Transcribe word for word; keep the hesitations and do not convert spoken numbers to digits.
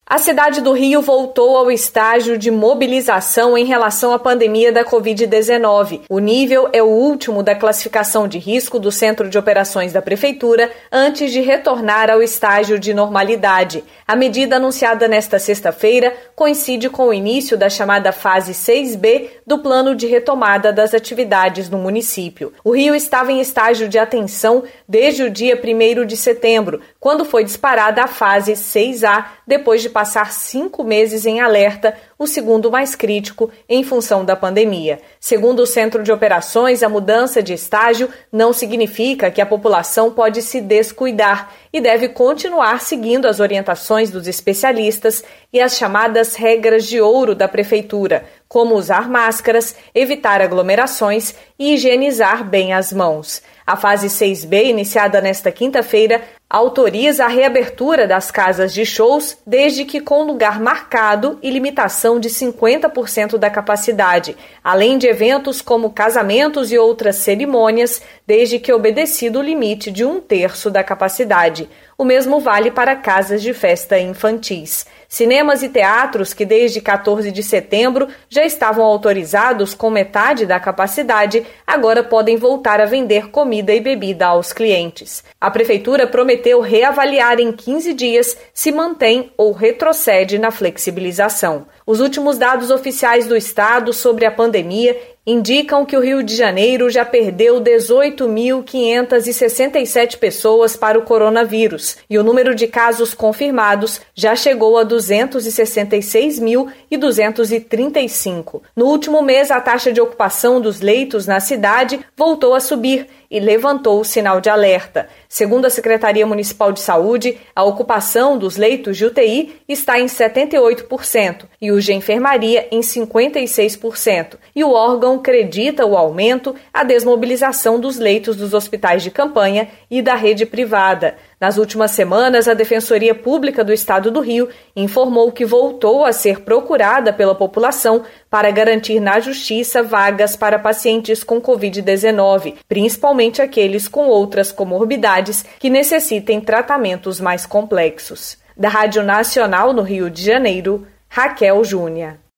A cidade do Rio voltou ao estágio de mobilização em relação à pandemia da covid dezenove. O nível é o último da classificação de risco do Centro de Operações da Prefeitura antes de retornar ao estágio de normalidade. A medida anunciada nesta sexta-feira coincide com o início da chamada fase seis B do plano de retomada das atividades no município. O Rio estava em estágio de atenção desde o dia primeiro de setembro, quando foi disparada a fase seis A, depois de passar cinco meses em alerta, o segundo mais crítico em função da pandemia. Segundo o Centro de Operações, a mudança de estágio não significa que a população pode se descuidar e deve continuar seguindo as orientações dos especialistas e as chamadas regras de ouro da Prefeitura, como usar máscaras, evitar aglomerações e higienizar bem as mãos. A fase seis B, iniciada nesta quinta-feira, autoriza a reabertura das casas de shows, desde que com lugar marcado e limitação de cinquenta por cento da capacidade, além de eventos como casamentos e outras cerimônias, desde que obedecido o limite de um terço da capacidade. O mesmo vale para casas de festa infantis. Cinemas e teatros, que desde quatorze de setembro já estavam autorizados com metade da capacidade, agora podem voltar a vender comida e bebida aos clientes. A Prefeitura prometeu reavaliar em quinze dias se mantém ou retrocede na flexibilização. Os últimos dados oficiais do estado sobre a pandemia indicam que o Rio de Janeiro já perdeu dezoito mil quinhentas e sessenta e sete pessoas para o coronavírus e o número de casos confirmados já chegou a duzentos e sessenta e seis mil duzentos e trinta e cinco. No último mês, a taxa de ocupação dos leitos na cidade voltou a subir e levantou o sinal de alerta. Segundo a Secretaria Municipal de Saúde, a ocupação dos leitos de U T I está em setenta e oito por cento e os de enfermaria em cinquenta e seis por cento. E o órgão acredita o aumento à desmobilização dos leitos dos hospitais de campanha e da rede privada. Nas últimas semanas, a Defensoria Pública do Estado do Rio informou que voltou a ser procurada pela população para garantir na Justiça vagas para pacientes com covid dezenove, principalmente aqueles com outras comorbidades que necessitem tratamentos mais complexos. Da Rádio Nacional no Rio de Janeiro, Raquel Júnior.